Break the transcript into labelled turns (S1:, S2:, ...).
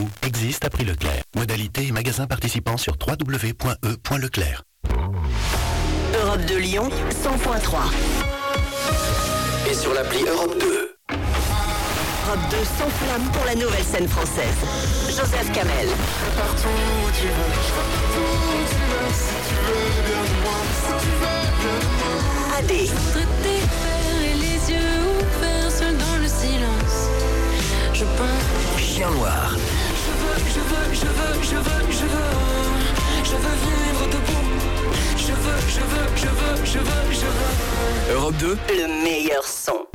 S1: vous existe à prix Leclerc. Modalité et magasins participants sur www.e.leclerc.
S2: Europe de Lyon, 100.3.
S1: Et sur l'appli Europe 2.
S2: Europe 2 s'enflamme pour la nouvelle scène française. Joseph Kamel.
S3: Partout où tu veux, si tu veux bien de moi, si tu veux bien de moi.
S2: Adé.
S4: Je voudrais te défaire et les yeux ouverts, seul dans le silence. Je pense.
S1: Chien noir.
S4: Je veux vivre debout. Je veux.
S1: Europe 2.
S2: Le meilleur son.